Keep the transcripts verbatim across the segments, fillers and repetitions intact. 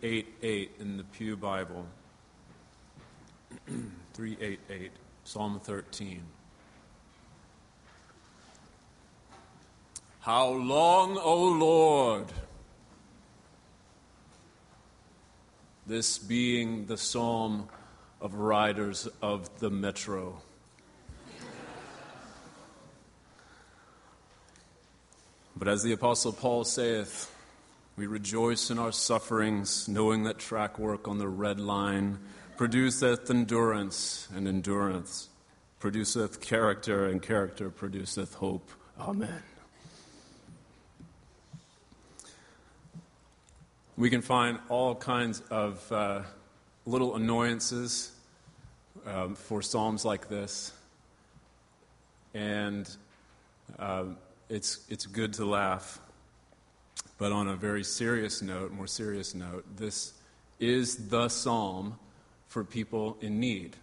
eighty-eight in the Pew Bible. three eighty-eight, Psalm thirteen. How long, O Lord? This being the psalm of riders of the metro. But as the Apostle Paul saith, we rejoice in our sufferings, knowing that track work on the red line produceth endurance, and endurance produceth character, and character produceth hope. Amen. We can find all kinds of uh, little annoyances um, for psalms like this, and uh, it's it's good to laugh. But on a very serious note, more serious note, this is the psalm for people in need,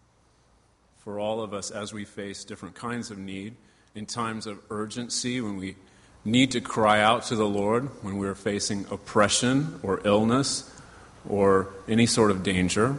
for all of us as we face different kinds of need, in times of urgency, when we need to cry out to the Lord, when we're facing oppression or illness or any sort of danger.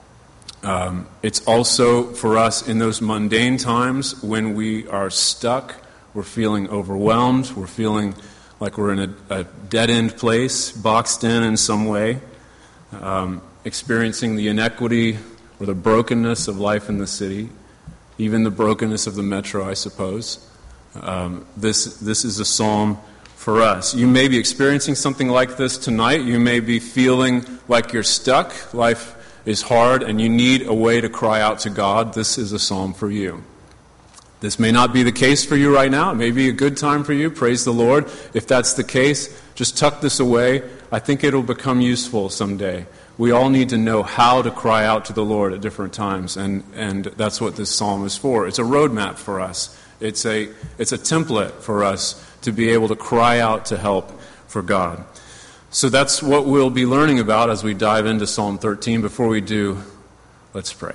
Um, it's also for us in those mundane times when we are stuck, we're feeling overwhelmed, we're feeling like we're in a, a dead-end place, boxed in in some way, um, experiencing the inequity or the brokenness of life in the city, even the brokenness of the metro, I suppose. Um, this this is a psalm for us. You may be experiencing something like this tonight. You may be feeling like you're stuck. Life is hard and you need a way to cry out to God. This is a psalm for you. This may not be the case for you right now. It may be a good time for you. Praise the Lord. If that's the case, just tuck this away. I think it'll become useful someday. We all need to know how to cry out to the Lord at different times, and, and that's what this psalm is for. It's a roadmap for us. It's a it's a template for us to be able to cry out to help for God. So that's what we'll be learning about as we dive into Psalm thirteen. Before we do, let's pray.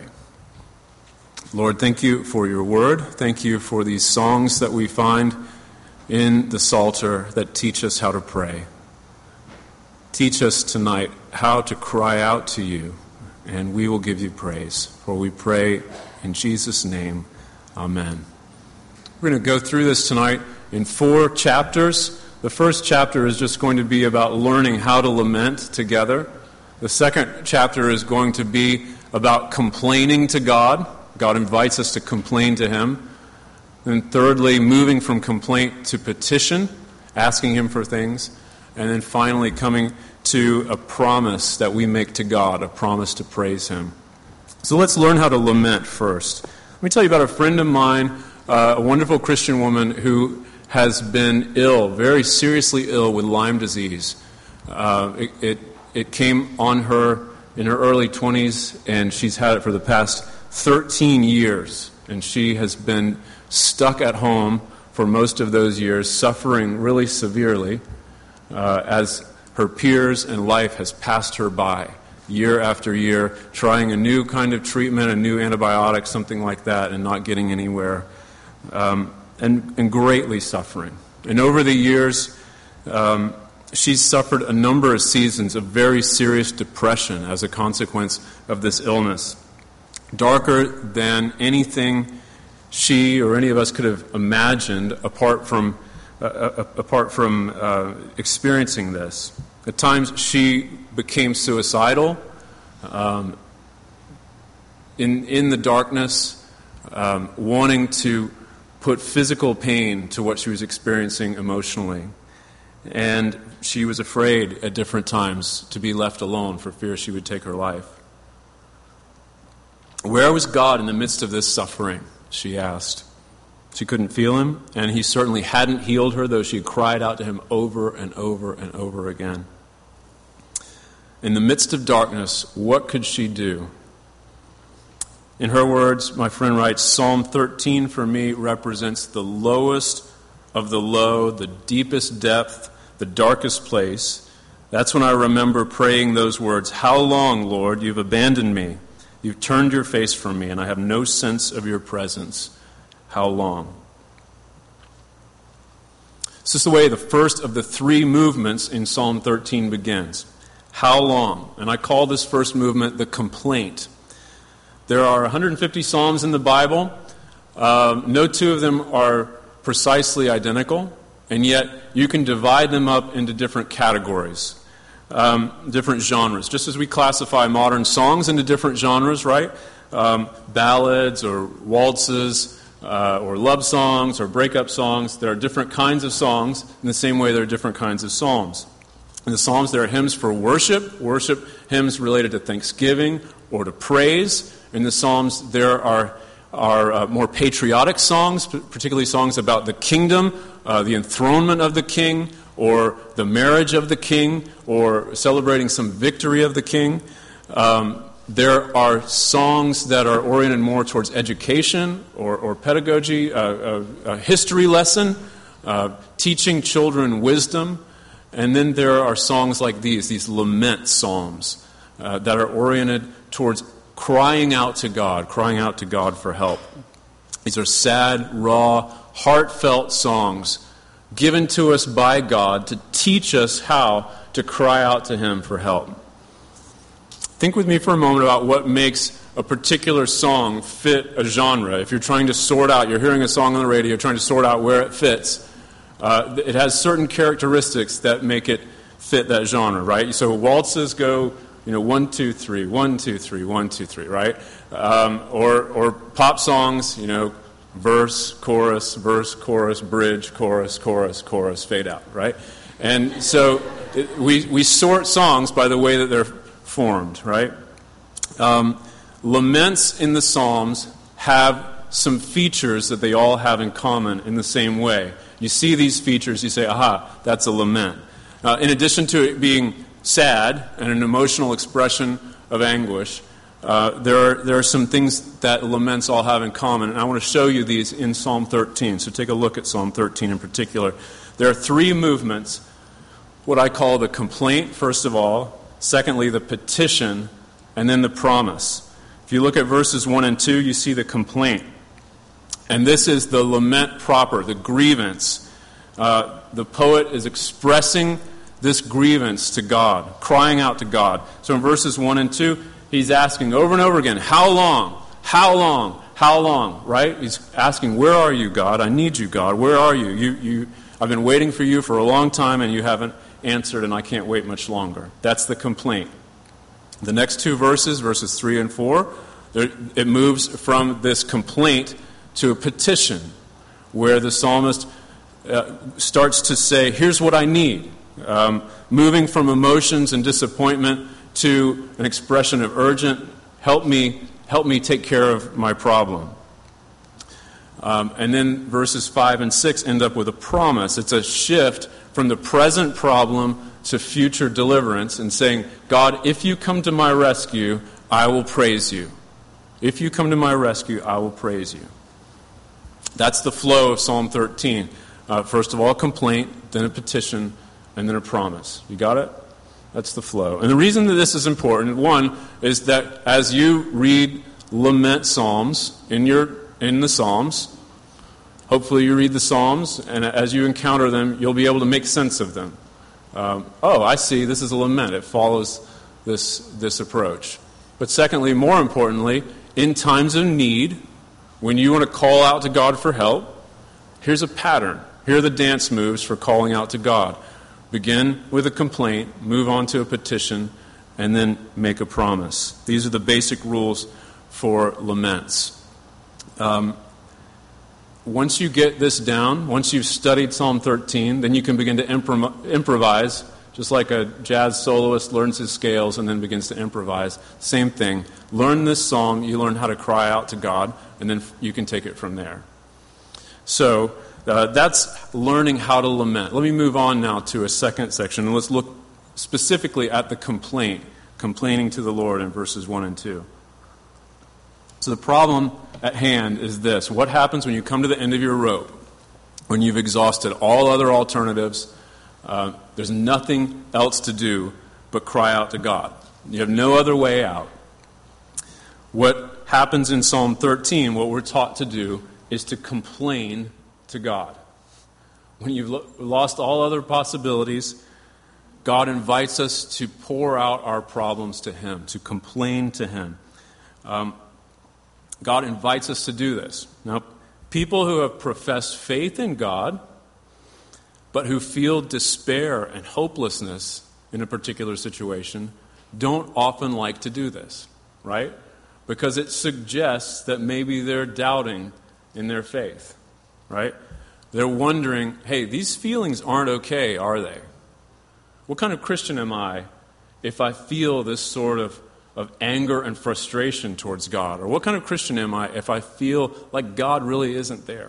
Lord, thank you for your word. Thank you for these songs that we find in the Psalter that teach us how to pray. Teach us tonight how to cry out to you, and we will give you praise. For we pray in Jesus' name, amen. We're going to go through this tonight in four chapters. The first chapter is just going to be about learning how to lament together. The second chapter is going to be about complaining to God. God invites us to complain to Him. And thirdly, moving from complaint to petition, asking Him for things. And then finally coming to a promise that we make to God, a promise to praise Him. So let's learn how to lament first. Let me tell you about a friend of mine, uh, a wonderful Christian woman who has been ill, very seriously ill with Lyme disease. Uh, it, it, it came on her in her early twenties, and she's had it for the past thirteen years. And she has been stuck at home for most of those years, suffering really severely uh, as her peers and life has passed her by year after year, trying a new kind of treatment, a new antibiotic, something like that, and not getting anywhere. Um, and, and greatly suffering. And over the years, um, she's suffered a number of seasons of very serious depression as a consequence of this illness. Darker than anything she or any of us could have imagined apart from, uh, uh, apart from uh, experiencing this. At times she became suicidal. Um, in, in the darkness, um, wanting to put physical pain to what she was experiencing emotionally. And she was afraid at different times to be left alone for fear she would take her life. Where was God in the midst of this suffering, she asked. She couldn't feel Him, and He certainly hadn't healed her, though she cried out to Him over and over and over again. In the midst of darkness, what could she do? In her words, my friend writes, Psalm thirteen for me represents the lowest of the low, the deepest depth, the darkest place. That's when I remember praying those words, how long, Lord, you've abandoned me. You've turned your face from me, and I have no sense of your presence. How long? This is the way the first of the three movements in Psalm thirteen begins. How long? And I call this first movement the complaint. There are one hundred fifty psalms in the Bible. Um, no two of them are precisely identical, and yet you can divide them up into different categories, um, different genres. Just as we classify modern songs into different genres, right? Um, ballads or waltzes uh, or love songs or breakup songs. There are different kinds of songs in the same way there are different kinds of psalms. In the Psalms, there are hymns for worship, worship hymns related to thanksgiving or to praise. In the Psalms, there are, are uh, more patriotic songs, particularly songs about the kingdom, uh, the enthronement of the king, or the marriage of the king, or celebrating some victory of the king. Um, there are songs that are oriented more towards education or, or pedagogy, uh, a, a history lesson, uh, teaching children wisdom. And then there are songs like these, these lament psalms uh, that are oriented towards crying out to God, crying out to God for help. These are sad, raw, heartfelt songs given to us by God to teach us how to cry out to Him for help. Think with me for a moment about what makes a particular song fit a genre. If you're trying to sort out, you're hearing a song on the radio, trying to sort out where it fits. Uh, it has certain characteristics that make it fit that genre, right? So waltzes go, you know, one, two, three, one, two, three, one, two, three, right? Um, or or pop songs, you know, verse, chorus, verse, chorus, bridge, chorus, chorus, chorus, fade out, right? And so it, we we sort songs by the way that they're formed, right? Um, laments in the Psalms have some features that they all have in common in the same way. You see these features, you say, aha, that's a lament. Uh, in addition to it being sad and an emotional expression of anguish, uh, there are there are some things that laments all have in common, and I want to show you these in Psalm thirteen. So take a look at Psalm thirteen in particular. There are three movements, what I call the complaint, first of all, secondly, the petition, and then the promise. If you look at verses one and two, you see the complaint. And this is the lament proper, the grievance. Uh, the poet is expressing this grievance to God, crying out to God. So in verses one and two, he's asking over and over again, how long? How long? How long? Right? He's asking, where are you, God? I need you, God. Where are you? You, you? I've been waiting for you for a long time, and you haven't answered, and I can't wait much longer. That's the complaint. The next two verses, verses three and four, it moves from this complaint to a petition, where the psalmist uh, starts to say, here's what I need. Um, moving from emotions and disappointment to an expression of urgent, help me, help me take care of my problem. Um, and then verses five and six end up with a promise. It's a shift from the present problem to future deliverance and saying, God, if you come to my rescue, I will praise you. If you come to my rescue, I will praise you. That's the flow of Psalm thirteen. Uh, first of all, a complaint, then a petition, and then a promise. You got it? That's the flow. And the reason that this is important, one, is that as you read lament psalms in your in the Psalms, hopefully you read the Psalms, and as you encounter them, you'll be able to make sense of them. Um, oh, I see, this is a lament. It follows this this approach. But secondly, more importantly, in times of need, when you want to call out to God for help, here's a pattern. Here are the dance moves for calling out to God. Begin with a complaint, move on to a petition, and then make a promise. These are the basic rules for laments. Um, once you get this down, once you've studied Psalm thirteen, then you can begin to impro- improvise, just like a jazz soloist learns his scales and then begins to improvise. Same thing. Learn this psalm, you learn how to cry out to God, and then you can take it from there. So uh, that's learning how to lament. Let me move on now to a second section, and let's look specifically at the complaint, complaining to the Lord in verses one and two. So the problem at hand is this. What happens when you come to the end of your rope, when you've exhausted all other alternatives? Uh, there's nothing else to do but cry out to God. You have no other way out. What happens in Psalm thirteen, what we're taught to do, is to complain to God. When you've lo- lost all other possibilities, God invites us to pour out our problems to Him, to complain to Him. Um, God invites us to do this. Now, people who have professed faith in God, but who feel despair and hopelessness in a particular situation, don't often like to do this, right? Because it suggests that maybe they're doubting in their faith, right? They're wondering, hey, these feelings aren't okay, are they? What kind of Christian am I if I feel this sort of, of anger and frustration towards God? Or what kind of Christian am I if I feel like God really isn't there?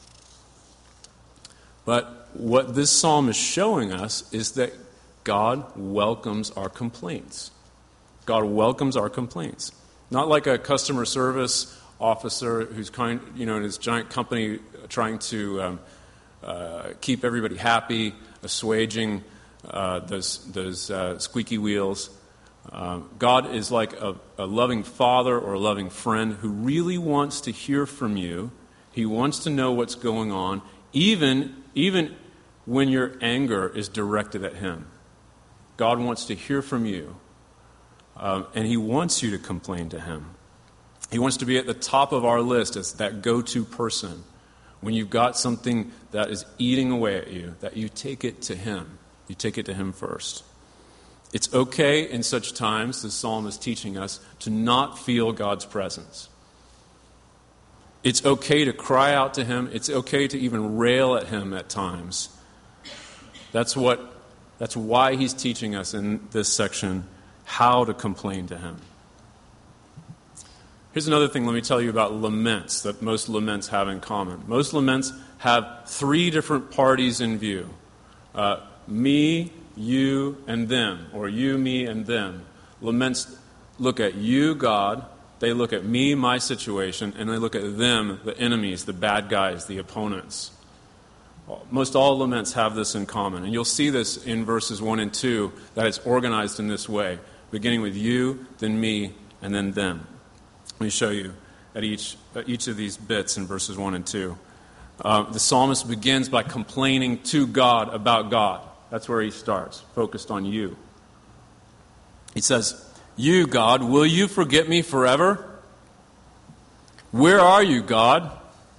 But what this psalm is showing us is that God welcomes our complaints. God welcomes our complaints. Not like a customer service officer who's kind, you know, in his giant company trying to um, uh, keep everybody happy, assuaging uh, those those uh, squeaky wheels. Uh, God is like a, a loving father or a loving friend who really wants to hear from you. He wants to know what's going on, even even when your anger is directed at Him. God wants to hear from you, um, and He wants you to complain to Him. He wants to be at the top of our list as that go-to person. When you've got something that is eating away at you, that you take it to Him. You take it to Him first. It's okay in such times, the psalm is teaching us, to not feel God's presence. It's okay to cry out to Him. It's okay to even rail at Him at times. That's what. That's why He's teaching us in this section how to complain to Him. Here's another thing let me tell you about laments that most laments have in common. Most laments have three different parties in view. Uh, me, you, and them, or you, me, and them. Laments look at you, God. They look at me, my situation, and they look at them, the enemies, the bad guys, the opponents. Most all laments have this in common. And you'll see this in verses one and two, that it's organized in this way, beginning with you, then me, and then them. Let me show you at each, at each of these bits in verses one and two. Uh, the psalmist begins by complaining to God about God. That's where he starts, focused on you. He says, "You, God, will you forget me forever? Where are you, God?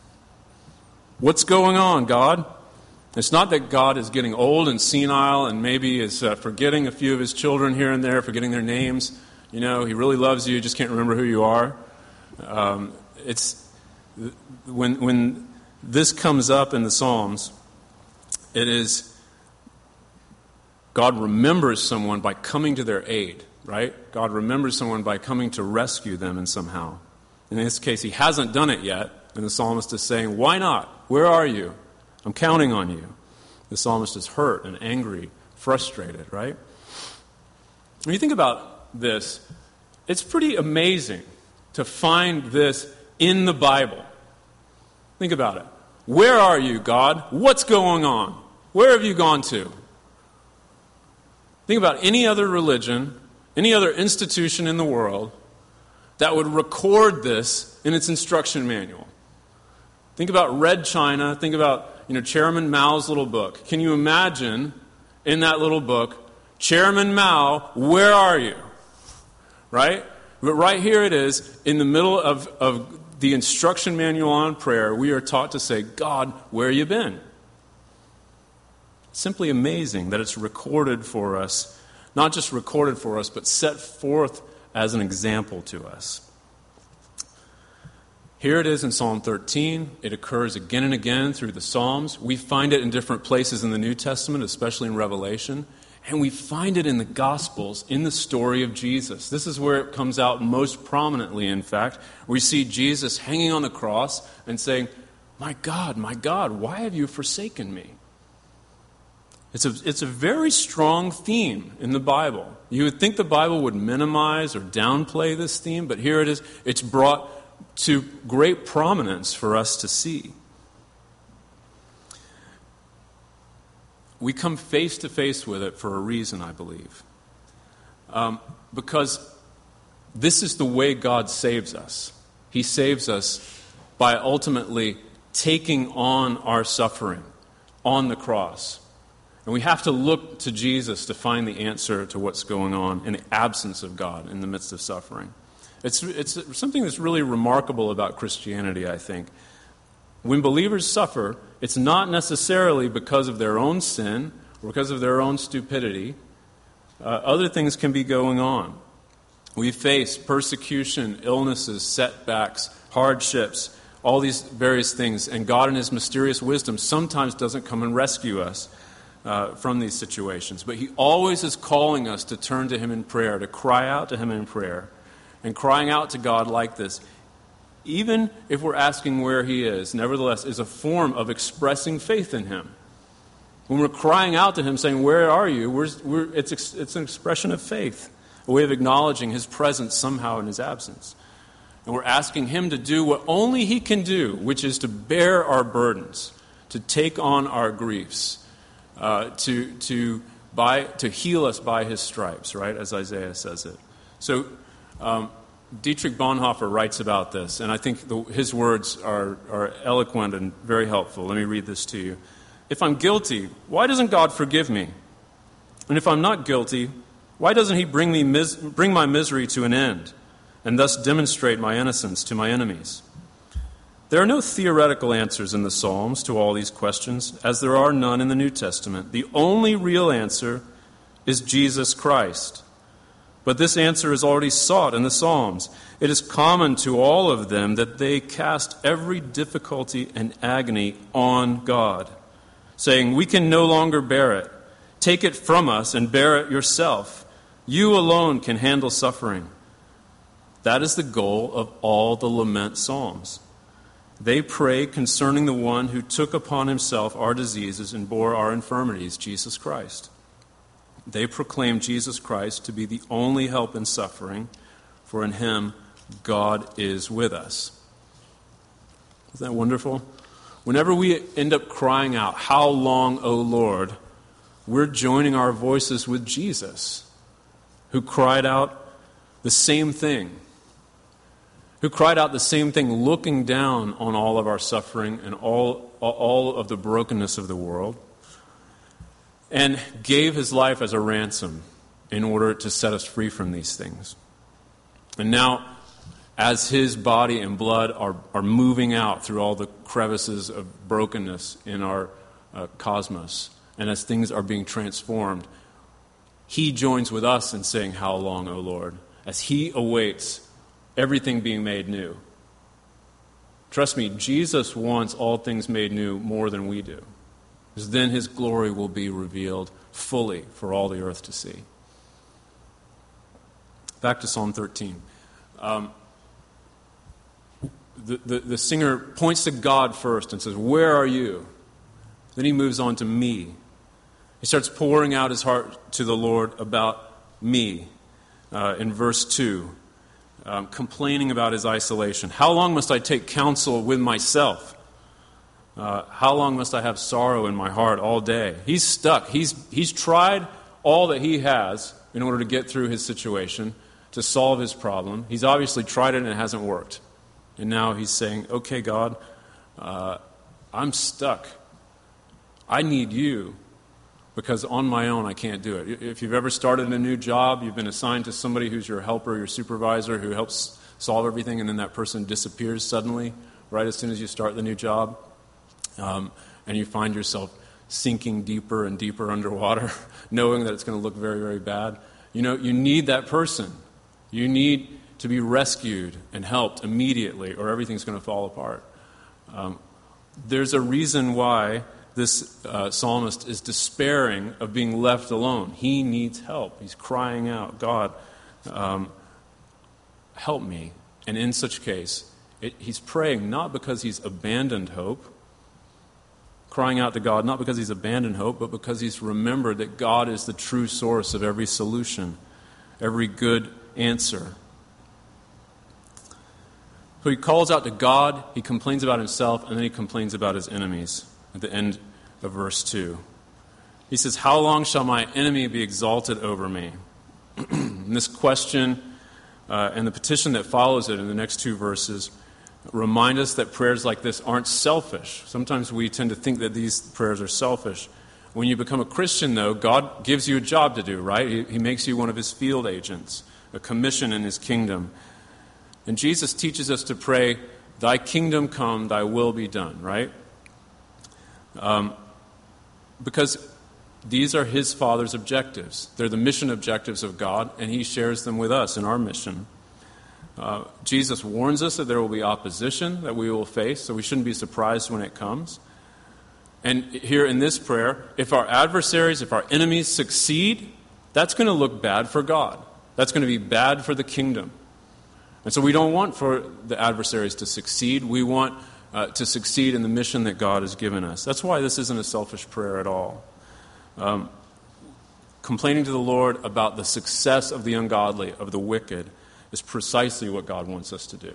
What's going on, God?" It's not that God is getting old and senile and maybe is uh, forgetting a few of His children here and there, forgetting their names. You know, He really loves you, just can't remember who you are. Um, it's when when this comes up in the Psalms, it is God remembers someone by coming to their aid, right? God remembers someone by coming to rescue them in somehow. In this case, He hasn't done it yet, and the psalmist is saying, "Why not? Where are you? I'm counting on you." The psalmist is hurt and angry, frustrated, right? When you think about this, it's pretty amazing to find this in the Bible. Think about it. Where are you, God? What's going on? Where have you gone to? Think about any other religion, any other institution in the world that would record this in its instruction manual. Think about Red China. Think about, you know, Chairman Mao's little book. Can you imagine in that little book, "Chairman Mao, where are you?" Right? But right here it is, in the middle of, of the instruction manual on prayer, we are taught to say, "God, where you been?" Simply amazing that it's recorded for us, not just recorded for us, but set forth as an example to us. Here it is in Psalm thirteen. It occurs again and again through the Psalms. We find it in different places in the New Testament, especially in Revelation. And we find it in the Gospels, in the story of Jesus. This is where it comes out most prominently, in fact. We see Jesus hanging on the cross and saying, "My God, my God, why have you forsaken me?" It's a, it's a very strong theme in the Bible. You would think the Bible would minimize or downplay this theme, but here it is. It's brought to great prominence for us to see. We come face to face with it for a reason, I believe. Um, because this is the way God saves us. He saves us by ultimately taking on our suffering on the cross. And we have to look to Jesus to find the answer to what's going on in the absence of God in the midst of suffering. It's, it's something that's really remarkable about Christianity, I think. When believers suffer, it's not necessarily because of their own sin or because of their own stupidity. Uh, other things can be going on. We face persecution, illnesses, setbacks, hardships, all these various things, and God in His mysterious wisdom sometimes doesn't come and rescue us uh, from these situations. But He always is calling us to turn to Him in prayer, to cry out to Him in prayer. And crying out to God like this, even if we're asking where He is, nevertheless, is a form of expressing faith in Him. When we're crying out to Him, saying, "Where are you?" We're, we're, it's, it's an expression of faith, a way of acknowledging His presence somehow in His absence. And we're asking Him to do what only He can do, which is to bear our burdens, to take on our griefs, uh, to, to, by, to heal us by His stripes, right, as Isaiah says it. So, Um, Dietrich Bonhoeffer writes about this, and I think the, his words are, are eloquent and very helpful. Let me read this to you. "If I'm guilty, why doesn't God forgive me? And if I'm not guilty, why doesn't He bring me mis- bring my misery to an end, and thus demonstrate my innocence to my enemies?" There are no theoretical answers in the Psalms to all these questions, as there are none in the New Testament. The only real answer is Jesus Christ. But this answer is already sought in the Psalms. It is common to all of them that they cast every difficulty and agony on God, saying, "We can no longer bear it. Take it from us and bear it yourself. You alone can handle suffering." That is the goal of all the lament psalms. They pray concerning the one who took upon Himself our diseases and bore our infirmities, Jesus Christ. They proclaim Jesus Christ to be the only help in suffering, for in Him God is with us. Isn't that wonderful? Whenever we end up crying out, "How long, O Lord?" we're joining our voices with Jesus, who cried out the same thing, who cried out the same thing, looking down on all of our suffering and all, all of the brokenness of the world, and gave His life as a ransom in order to set us free from these things. And now, as His body and blood are, are moving out through all the crevices of brokenness in our uh, cosmos, and as things are being transformed, He joins with us in saying, "How long, O Lord?" as He awaits everything being made new. Trust me, Jesus wants all things made new more than we do. Because then His glory will be revealed fully for all the earth to see. Back to Psalm thirteen. Um, the, the, the singer points to God first and says, "Where are you?" Then he moves on to me. He starts pouring out his heart to the Lord about me uh, in verse two, um, complaining about his isolation. "How long must I take counsel with myself? Uh, how long must I have sorrow in my heart all day?" He's stuck. He's, he's tried all that he has in order to get through his situation, to solve his problem. He's obviously tried it and it hasn't worked. And now he's saying, "Okay, God, uh, I'm stuck. I need you because on my own I can't do it." If you've ever started a new job, you've been assigned to somebody who's your helper, your supervisor, who helps solve everything, and then that person disappears suddenly right as soon as you start the new job. Um, and you find yourself sinking deeper and deeper underwater, knowing that it's going to look very, very bad. You know, you need that person. You need to be rescued and helped immediately, or everything's going to fall apart. Um, there's a reason why this uh, psalmist is despairing of being left alone. He needs help. He's crying out, "God, um, help me." And in such case, it, he's praying not because he's abandoned hope, crying out to God, not because he's abandoned hope, but because he's remembered that God is the true source of every solution, every good answer. So he calls out to God, he complains about himself, and then he complains about his enemies at the end of verse two. He says, "How long shall my enemy be exalted over me?" And this question uh, and the petition that follows it in the next two verses remind us that prayers like this aren't selfish. Sometimes we tend to think that these prayers are selfish. When you become a Christian, though, God gives you a job to do, right? He, he makes you one of his field agents, a commission in his kingdom. And Jesus teaches us to pray, thy kingdom come, thy will be done, right? Um, because these are his Father's objectives. They're the mission objectives of God, and he shares them with us in our mission. Uh, Jesus warns us that there will be opposition that we will face, so we shouldn't be surprised when it comes. And here in this prayer, if our adversaries, if our enemies succeed, that's going to look bad for God. That's going to be bad for the kingdom. And so we don't want for the adversaries to succeed. We want uh, to succeed in the mission that God has given us. That's why this isn't a selfish prayer at all. Um, complaining to the Lord about the success of the ungodly, of the wicked, is precisely what God wants us to do.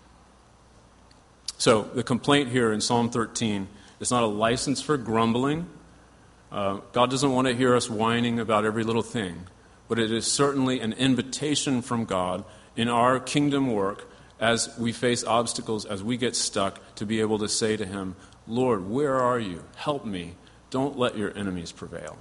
So the complaint here in Psalm thirteen is not a license for grumbling. Uh, God doesn't want to hear us whining about every little thing, but it is certainly an invitation from God in our kingdom work as we face obstacles, as we get stuck, to be able to say to him, Lord, where are you? Help me. Don't let your enemies prevail.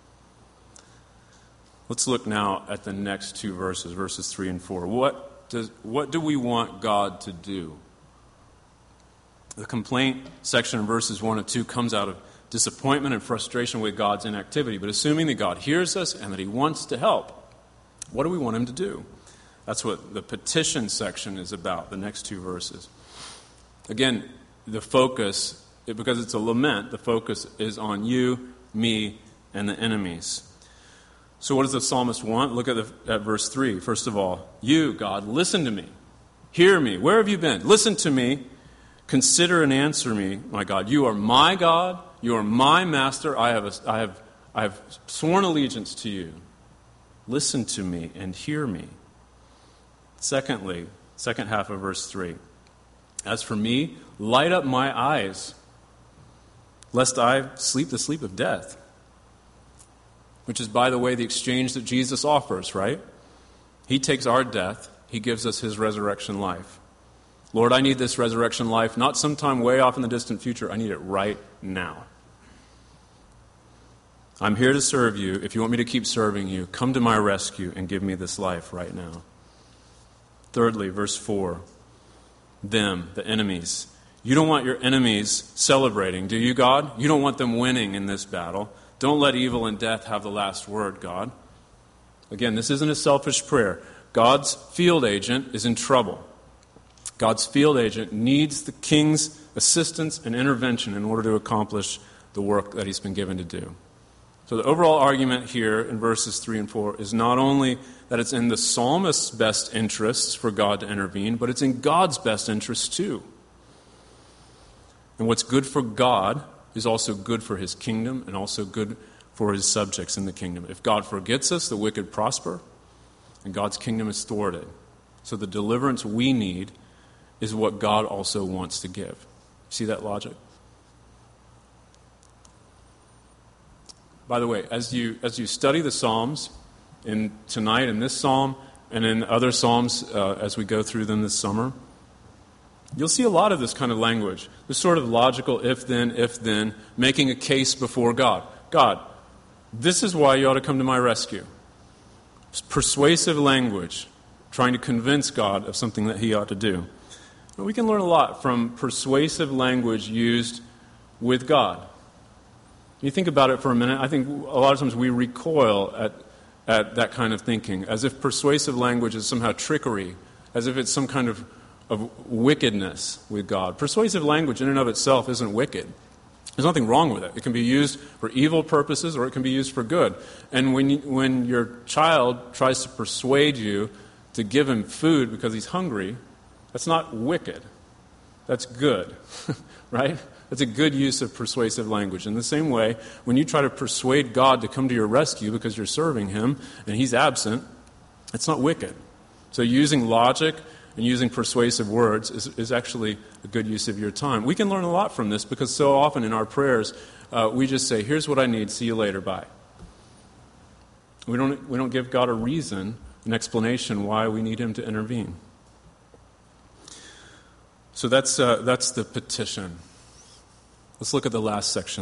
Let's look now at the next two verses, verses three and four. What does, what do we want God to do? The complaint section in verses one and two comes out of disappointment and frustration with God's inactivity. But assuming that God hears us and that he wants to help, what do we want him to do? That's what the petition section is about, the next two verses. Again, the focus, because it's a lament, the focus is on you, me, and the enemies. So what does the psalmist want? Look at, the, at verse three. First of all, you, God, listen to me. Hear me. Where have you been? Listen to me. Consider and answer me, my God. You are my God. You are my master. I have, a, I have, I have sworn allegiance to you. Listen to me and hear me. Secondly, second half of verse three. As for me, light up my eyes, lest I sleep the sleep of death. Which is, by the way, the exchange that Jesus offers, right? He takes our death. He gives us his resurrection life. Lord, I need this resurrection life, not sometime way off in the distant future. I need it right now. I'm here to serve you. If you want me to keep serving you, come to my rescue and give me this life right now. Thirdly, verse four. Them, the enemies. You don't want your enemies celebrating, do you, God? You don't want them winning in this battle. Don't let evil and death have the last word, God. Again, this isn't a selfish prayer. God's field agent is in trouble. God's field agent needs the king's assistance and intervention in order to accomplish the work that he's been given to do. So the overall argument here in verses three and four is not only that it's in the psalmist's best interests for God to intervene, but it's in God's best interests too. And what's good for God is also good for his kingdom and also good for his subjects in the kingdom. If God forgets us, the wicked prosper, and God's kingdom is thwarted. So the deliverance we need is what God also wants to give. See that logic? By the way, as you as you study the Psalms in tonight in this psalm and in other psalms uh, as we go through them this summer, you'll see a lot of this kind of language, this sort of logical if-then, if-then, making a case before God. God, this is why you ought to come to my rescue. It's persuasive language, trying to convince God of something that he ought to do. And we can learn a lot from persuasive language used with God. You think about it for a minute, I think a lot of times we recoil at, at that kind of thinking, as if persuasive language is somehow trickery, as if it's some kind of of wickedness with God. Persuasive language in and of itself isn't wicked. There's nothing wrong with it. It can be used for evil purposes or it can be used for good. And when you, when your child tries to persuade you to give him food because he's hungry, that's not wicked. That's good, right? That's a good use of persuasive language. In the same way, when you try to persuade God to come to your rescue because you're serving him and he's absent, it's not wicked. So using logic and using persuasive words is, is actually a good use of your time. We can learn a lot from this because so often in our prayers, uh, we just say, here's what I need, see you later, bye. We don't, we don't give God a reason, an explanation why we need him to intervene. So that's, uh, that's the petition. Let's look at the last section, the,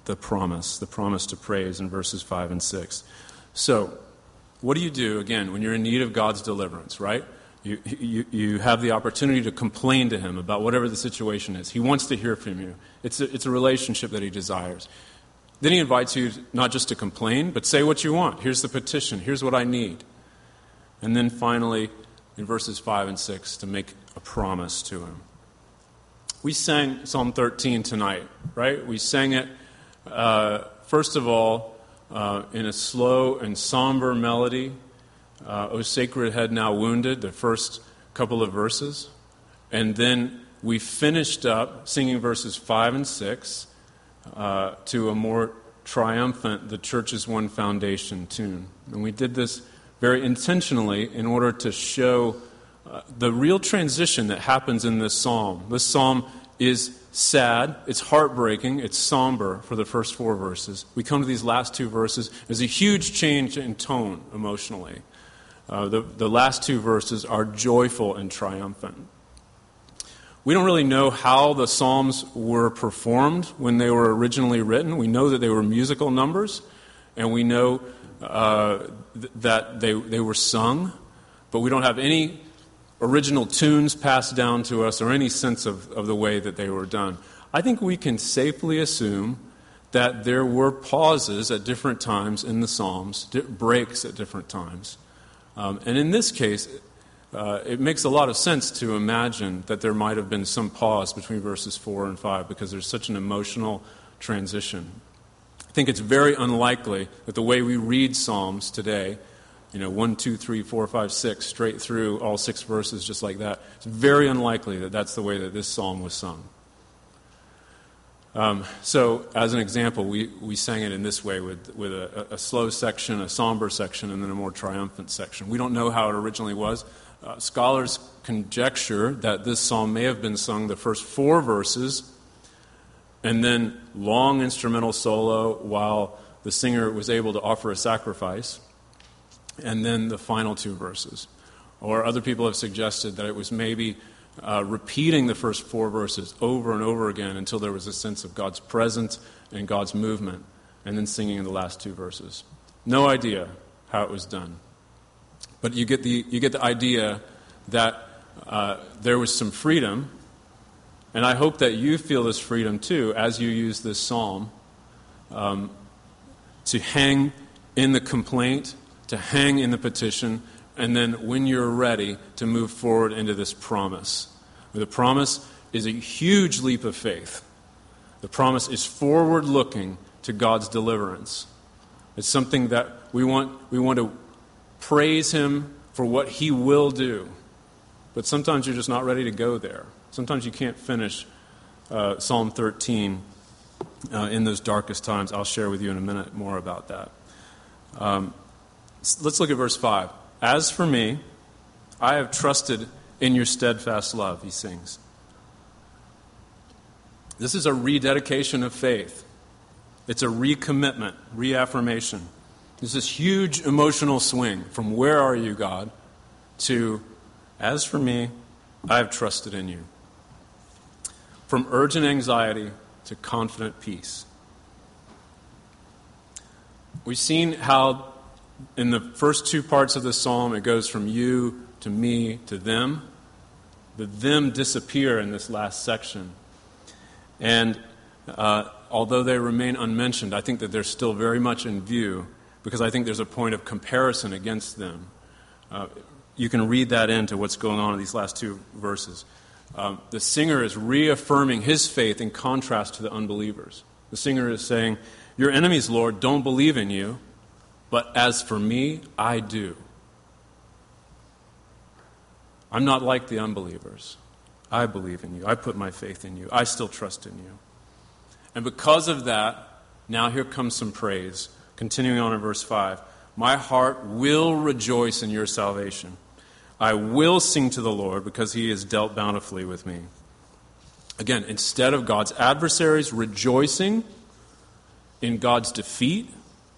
the promise, the promise to praise in verses five and six. So, what do you do, again, when you're in need of God's deliverance, right? You, you, you have the opportunity to complain to him about whatever the situation is. He wants to hear from you. It's a, it's a relationship that he desires. Then he invites you not just to complain, but say what you want. Here's the petition. Here's what I need. And then finally, in verses five and six, to make a promise to him. We sang Psalm thirteen tonight, right? We sang it, uh, first of all, uh, in a slow and somber melody. Uh, O Sacred Head Now Wounded, the first couple of verses. And then we finished up singing verses five and six uh, to a more triumphant The Church is One Foundation tune. And we did this very intentionally in order to show uh, the real transition that happens in this psalm. This psalm is sad, it's heartbreaking, it's somber for the first four verses. We come to these last two verses. There's a huge change in tone emotionally. Uh, the, the last two verses are joyful and triumphant. We don't really know how the Psalms were performed when they were originally written. We know that they were musical numbers, and we know uh, th- that they, they were sung, but we don't have any original tunes passed down to us or any sense of, of the way that they were done. I think we can safely assume that there were pauses at different times in the Psalms, di- breaks at different times. Um, and in this case, uh, it makes a lot of sense to imagine that there might have been some pause between verses four and five because there's such an emotional transition. I think it's very unlikely that the way we read Psalms today, you know, one, two, three, four, five, six, straight through all six verses just like that, it's very unlikely that that's the way that this psalm was sung. Um, so, as an example, we, we sang it in this way with, with a, a slow section, a somber section, and then a more triumphant section. We don't know how it originally was. Uh, scholars conjecture that this psalm may have been sung the first four verses, and then long instrumental solo while the singer was able to offer a sacrifice, and then the final two verses. Or other people have suggested that it was maybe Uh, repeating the first four verses over and over again until there was a sense of God's presence and God's movement, and then singing the last two verses. No idea how it was done. But you get the, you get the idea that uh, there was some freedom, and I hope that you feel this freedom too as you use this psalm um, to hang in the complaint, to hang in the petition, and then when you're ready to move forward into this promise. The promise is a huge leap of faith. The promise is forward-looking to God's deliverance. It's something that we want, we want to praise Him for what He will do. But sometimes you're just not ready to go there. Sometimes you can't finish uh, Psalm thirteen uh, in those darkest times. I'll share with you in a minute more about that. Um, let's look at verse five. As for me, I have trusted in your steadfast love, he sings. This is a rededication of faith. It's a recommitment, reaffirmation. There's this huge emotional swing from where are you, God, to as for me, I have trusted in you. From urgent anxiety to confident peace. We've seen how in the first two parts of the psalm, it goes from you to me to them. The them disappear in this last section. And uh, although they remain unmentioned, I think that they're still very much in view because I think there's a point of comparison against them. Uh, you can read that into what's going on in these last two verses. Um, the singer is reaffirming his faith in contrast to the unbelievers. The singer is saying, your enemies, Lord, don't believe in you. But as for me, I do. I'm not like the unbelievers. I believe in you. I put my faith in you. I still trust in you. And because of that, now here comes some praise. Continuing on in verse five. My heart will rejoice in your salvation. I will sing to the Lord because he has dealt bountifully with me. Again, instead of God's adversaries rejoicing in God's defeat,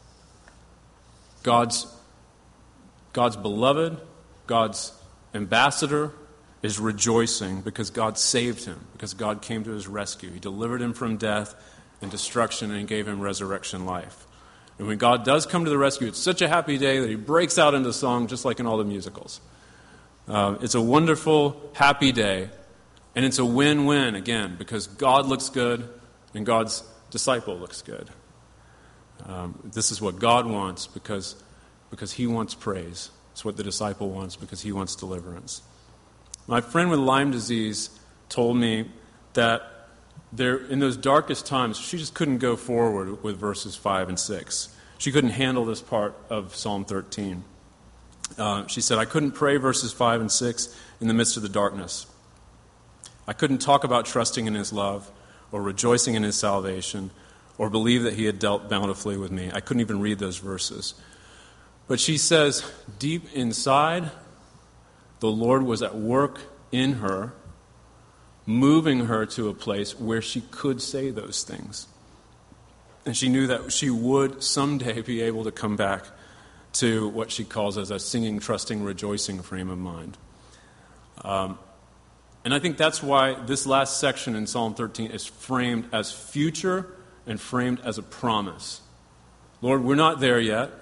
God's, God's beloved, God's ambassador is rejoicing because God saved him, because God came to his rescue. He delivered him from death, and destruction and gave him resurrection life. And when God does come to the rescue, it's such a happy day that he breaks out into song just like in all the musicals. Uh, it's a wonderful, happy day, and it's a win-win, again, because God looks good and God's disciple looks good. Um, this is what God wants because, because he wants praise. It's what the disciple wants because he wants deliverance. My friend with Lyme disease told me that there, in those darkest times, she just couldn't go forward with verses five and six. She couldn't handle this part of Psalm thirteen. Uh, she said, I couldn't pray verses five and six in the midst of the darkness. I couldn't talk about trusting in his love or rejoicing in his salvation or believe that he had dealt bountifully with me. I couldn't even read those verses. But she says, deep inside, the Lord was at work in her, moving her to a place where she could say those things. And she knew that she would someday be able to come back to what she calls as a singing, trusting, rejoicing frame of mind. Um, and I think that's why this last section in Psalm thirteen is framed as future and framed as a promise. Lord, we're not there yet,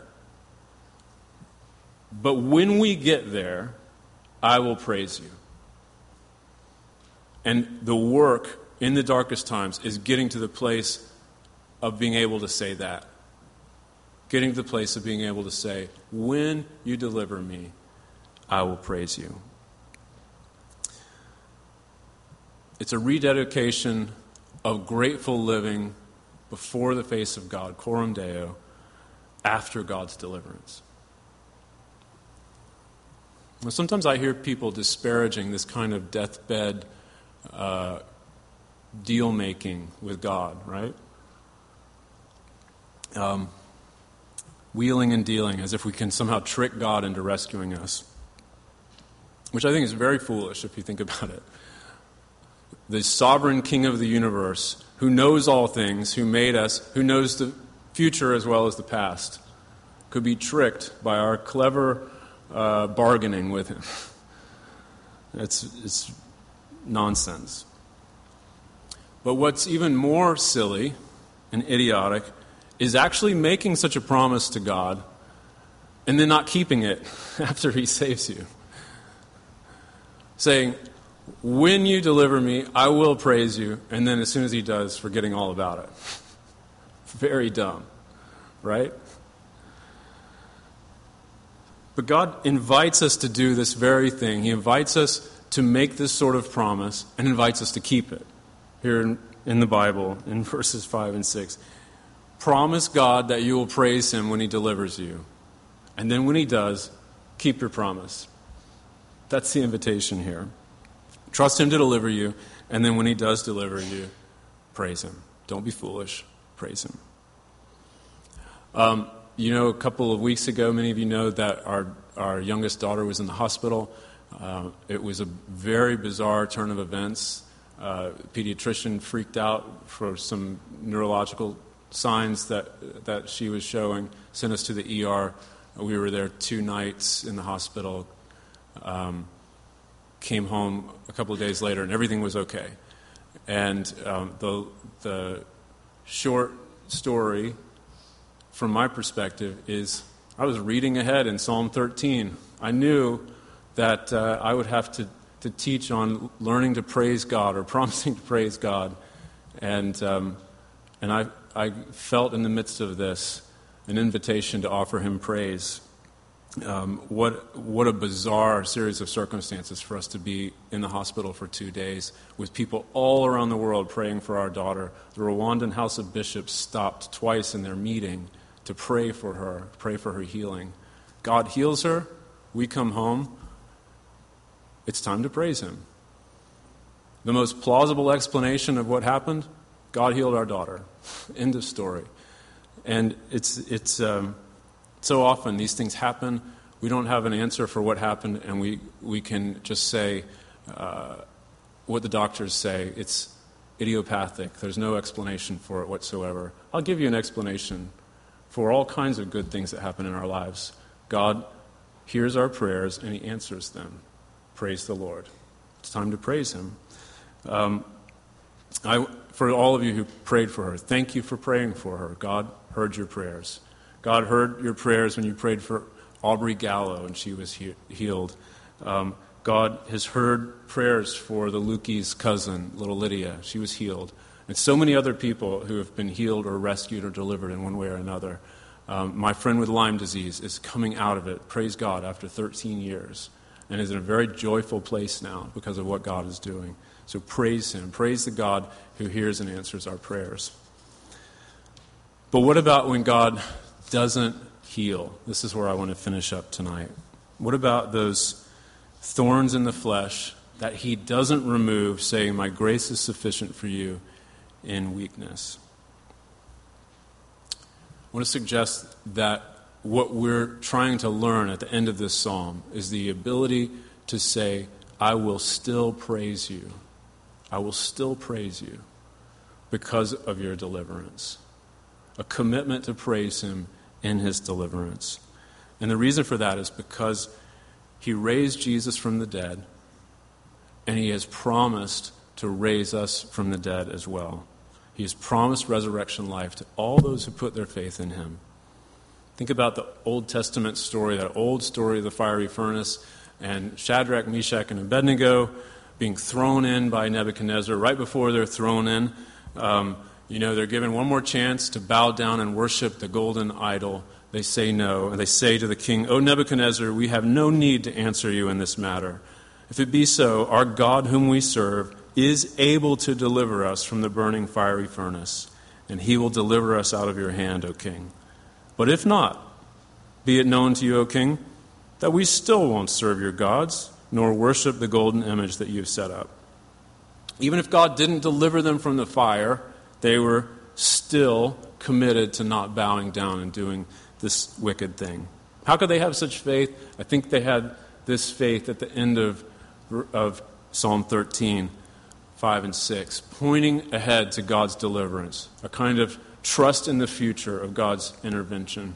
but when we get there, I will praise you. And the work in the darkest times is getting to the place of being able to say that. Getting to the place of being able to say, when you deliver me, I will praise you. It's a rededication of grateful living before the face of God, coram Deo, after God's deliverance. Now, sometimes I hear people disparaging this kind of deathbed uh, deal-making with God, right? Um, wheeling and dealing as if we can somehow trick God into rescuing us, which I think is very foolish if you think about it. The sovereign King of the universe, who knows all things, who made us, who knows the future as well as the past, could be tricked by our clever uh, bargaining with him. It's, it's nonsense. But what's even more silly and idiotic is actually making such a promise to God and then not keeping it after he saves you. Saying, when you deliver me, I will praise you, and then as soon as he does, forgetting all about it. Very dumb, right? But God invites us to do this very thing. He invites us to make this sort of promise and invites us to keep it. Here in, in the Bible, in verses five and six. Promise God that you will praise him when he delivers you. And then when he does, keep your promise. That's the invitation here. Trust him to deliver you, and then when he does deliver you, praise him. Don't be foolish. Praise him. Um, you know, a couple of weeks ago, many of you know that our, our youngest daughter was in the hospital. Uh, it was a very bizarre turn of events. Uh, the pediatrician freaked out for some neurological signs that that she was showing, sent us to the E R. We were there two nights in the hospital. Um, came home a couple of days later, and everything was okay. And um, the the short story, from my perspective, is I was reading ahead in Psalm thirteen. I knew that uh, I would have to, to teach on learning to praise God or promising to praise God. And um, and I, I felt in the midst of this an invitation to offer him praise. Um, what what a bizarre series of circumstances for us to be in the hospital for two days with people all around the world praying for our daughter. The Rwandan House of Bishops stopped twice in their meeting to pray for her, pray for her healing. God heals her. We come home. It's time to praise him. The most plausible explanation of what happened, God healed our daughter. End of story. And it's it's um, so often these things happen. We don't have an answer for what happened, and we, we can just say uh, what the doctors say. It's idiopathic. There's no explanation for it whatsoever. I'll give you an explanation for all kinds of good things that happen in our lives. God hears our prayers, and he answers them. Praise the Lord. It's time to praise him. Um, I, for all of you who prayed for her, thank you for praying for her. God heard your prayers. God heard your prayers when you prayed for Aubrey Gallo and she was he- healed. Um, God has heard prayers for the Lukey's cousin, little Lydia. She was healed. And so many other people who have been healed or rescued or delivered in one way or another. Um, my friend with Lyme disease is coming out of it, praise God, after thirteen years, and is in a very joyful place now because of what God is doing. So praise him. Praise the God who hears and answers our prayers. But what about when God doesn't heal? This is where I want to finish up tonight. What about those thorns in the flesh that he doesn't remove, saying, my grace is sufficient for you in weakness? I want to suggest that what we're trying to learn at the end of this psalm is the ability to say, I will still praise you. I will still praise you because of your deliverance. A commitment to praise him in his deliverance. And the reason for that is because he raised Jesus from the dead, and he has promised to raise us from the dead as well. He has promised resurrection life to all those who put their faith in him. Think about the Old Testament story, that old story of the fiery furnace, and Shadrach, Meshach, and Abednego being thrown in by Nebuchadnezzar. Right before they're thrown in, um, you know, they're given one more chance to bow down and worship the golden idol. They say no, and they say to the king, O Nebuchadnezzar, we have no need to answer you in this matter. If it be so, our God whom we serve is able to deliver us from the burning fiery furnace, and he will deliver us out of your hand, O king. But if not, be it known to you, O king, that we still won't serve your gods, nor worship the golden image that you've set up. Even if God didn't deliver them from the fire, they were still committed to not bowing down and doing this wicked thing. How could they have such faith? I think they had this faith at the end of, of Psalm thirteen, five and six, pointing ahead to God's deliverance, a kind of trust in the future of God's intervention.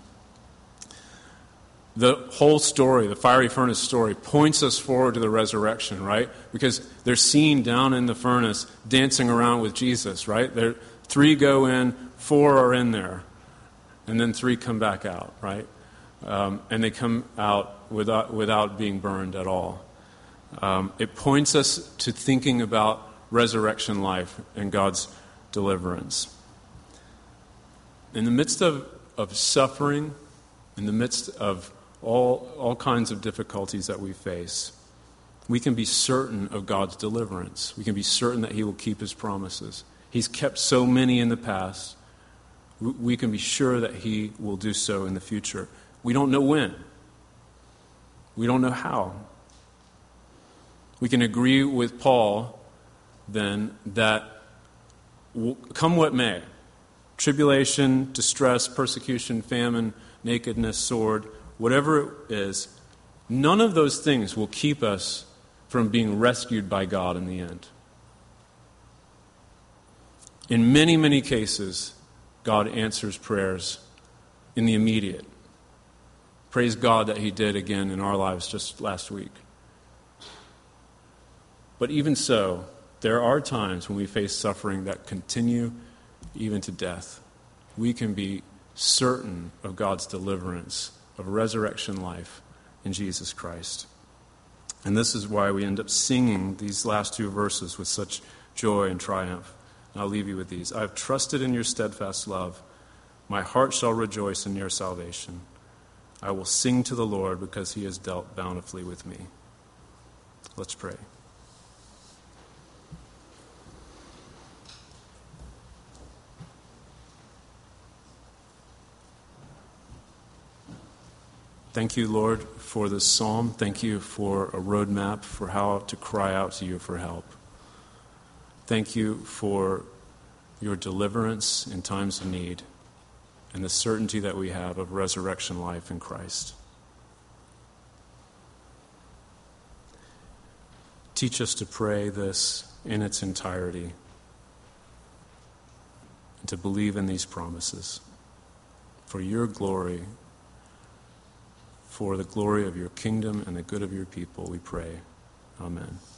The whole story, the fiery furnace story, points us forward to the resurrection, right? Because they're seen down in the furnace dancing around with Jesus, right? They're, three go in, four are in there, and then three come back out, right? Um, and they come out without, without being burned at all. Um, it points us to thinking about resurrection life and God's deliverance. In the midst of, of suffering, in the midst of all, all kinds of difficulties that we face, we can be certain of God's deliverance. We can be certain that he will keep his promises. He's kept so many in the past. We can be sure that he will do so in the future. We don't know when. We don't know how. We can agree with Paul, then, that come what may, tribulation, distress, persecution, famine, nakedness, sword, whatever it is, none of those things will keep us from being rescued by God in the end. In many, many cases, God answers prayers in the immediate. Praise God that he did again in our lives just last week. But even so, there are times when we face suffering that continue even to death. We can be certain of God's deliverance, of resurrection life in Jesus Christ. And this is why we end up singing these last two verses with such joy and triumph. And I'll leave you with these. I have trusted in your steadfast love. My heart shall rejoice in your salvation. I will sing to the Lord because he has dealt bountifully with me. Let's pray. Thank you, Lord, for this psalm. Thank you for a roadmap for how to cry out to you for help. Thank you for your deliverance in times of need and the certainty that we have of resurrection life in Christ. Teach us to pray this in its entirety and to believe in these promises. For your glory, for the glory of your kingdom and the good of your people, we pray. Amen.